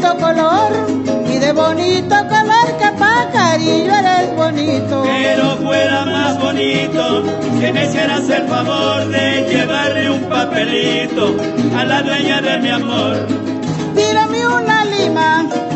bonito color y de bonito color que pajarillo eres bonito. Pero fuera más bonito que me hicieras el favor de llevarle un papelito a la dueña de mi amor. Tírame una lima